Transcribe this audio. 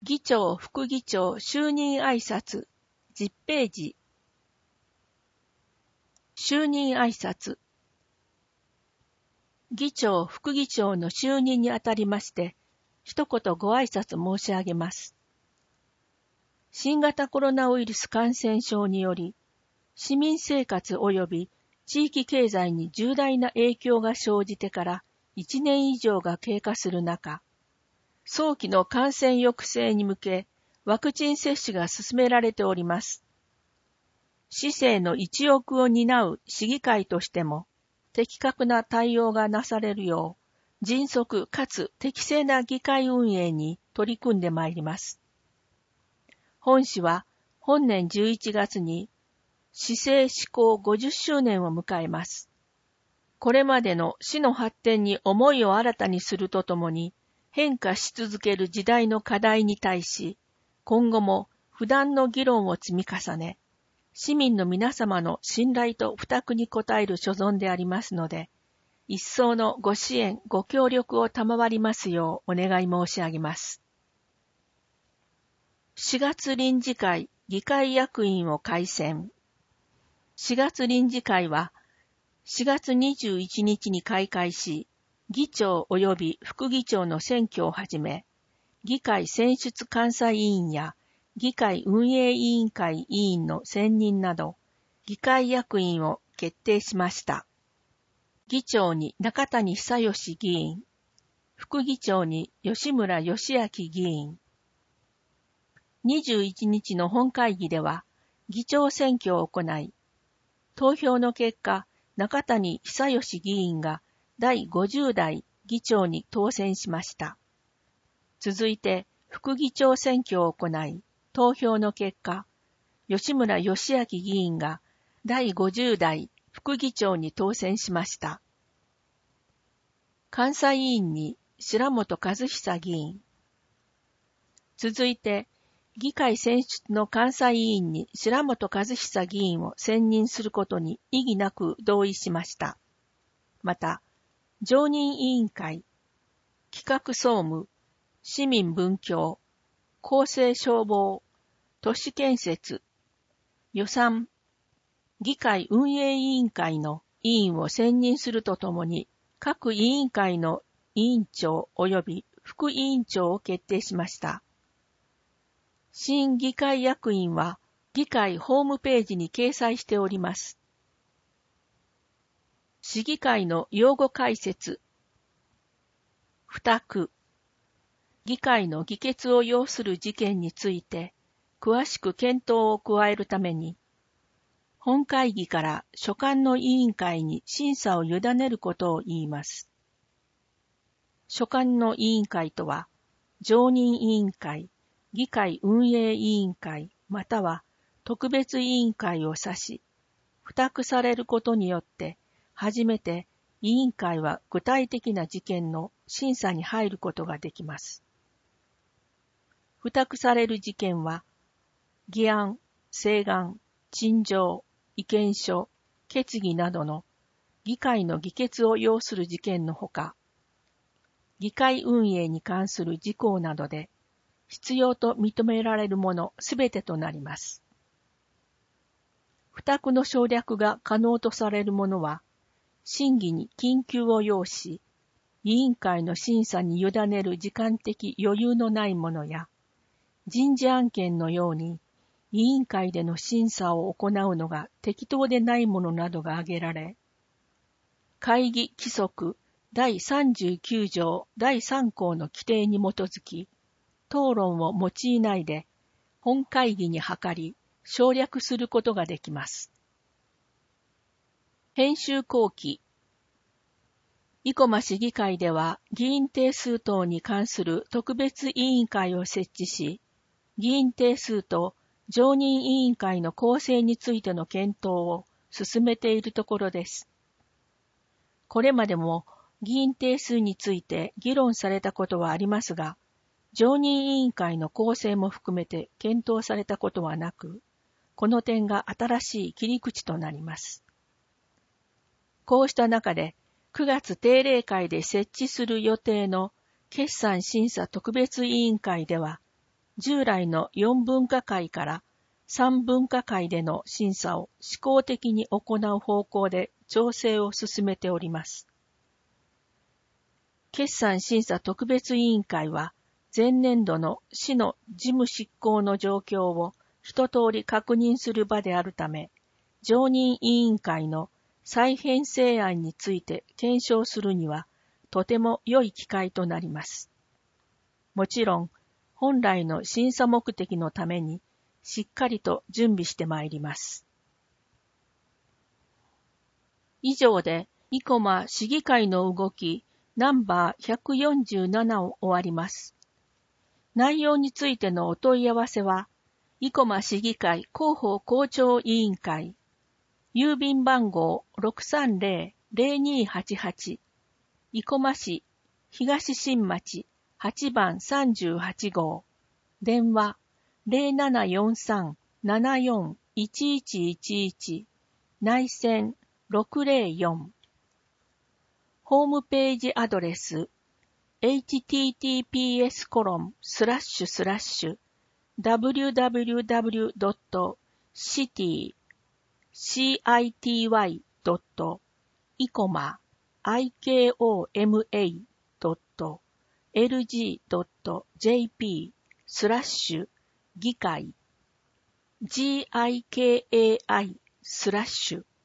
議長、副議長、就任挨拶、10ページ。就任挨拶。議長、副議長の就任にあたりまして、一言ご挨拶申し上げます。新型コロナウイルス感染症により、市民生活及び地域経済に重大な影響が生じてから1年以上が経過する中、早期の感染抑制に向け、ワクチン接種が進められております。市政の一翼を担う市議会としても、的確な対応がなされるよう、迅速かつ適正な議会運営に取り組んでまいります。本市は本年11月に市政施行50周年を迎えます。これまでの市の発展に思いを新たにするとともに、変化し続ける時代の課題に対し、今後も不断の議論を積み重ね、市民の皆様の信頼と負託に応える所存でありますので、一層のご支援、ご協力を賜りますようお願い申し上げます。4月臨時会議会役員を改選。4月臨時会は4月21日に開会し、議長及び副議長の選挙をはじめ、議会選出監査委員や議会運営委員会委員の選任など、議会役員を決定しました。議長に中谷久義議員、副議長に吉村義明議員。21日の本会議では、議長選挙を行い、投票の結果、中谷久義議員が第50代議長に当選しました。続いて、副議長選挙を行い、投票の結果、吉村義明議員が第50代副議長に当選しました。監査委員に白本和久議員。続いて、議会選出の監査委員に白本和久議員を選任することに異議なく同意しました。また、常任委員会、企画総務、市民文教、公正消防、都市建設、予算、議会運営委員会の委員を選任するとともに、各委員会の委員長及び副委員長を決定しました。新議会役員は議会ホームページに掲載しております。市議会の用語解説。付託。議会の議決を要する事件について、詳しく検討を加えるために、本会議から所管の委員会に審査を委ねることを言います。所管の委員会とは、常任委員会、議会運営委員会、または特別委員会を指し、付託されることによって、初めて委員会は具体的な事件の審査に入ることができます。付託される事件は、議案、請願、陳情、意見書、決議などの議会の議決を要する事件のほか、議会運営に関する事項などで必要と認められるものすべてとなります。付託の省略が可能とされるものは、審議に緊急を要し、委員会の審査に委ねる時間的余裕のないものや、人事案件のように委員会での審査を行うのが適当でないものなどが挙げられ、会議規則第39条第3項の規定に基づき、討論を用いないで本会議に諮り、省略することができます。編集後期。生駒市議会では議員定数等に関する特別委員会を設置し、議員定数と常任委員会の構成についての検討を進めているところです。これまでも議員定数について議論されたことはありますが、常任委員会の構成も含めて検討されたことはなく、この点が新しい切り口となります。こうした中で、9月定例会で設置する予定の決算審査特別委員会では、 従来の4分科会から3分科会での審査を試行的に行う方向で調整を進めております。決算審査特別委員会は、前年度の市の事務執行の状況を一通り確認する場であるため、常任委員会の再編成案について検証するには、とても良い機会となります。もちろん、本来の審査目的のために、しっかりと準備してまいります。以上で、生駒市議会の動き、ナンバー147を終わります。内容についてのお問い合わせは、生駒市議会広報校長委員会、郵便番号 630-0288、生駒市東新町8番38号、電話 0743-741111、内線604、ホームページアドレス https://www.city.icoma.lg.jp/議会gikai/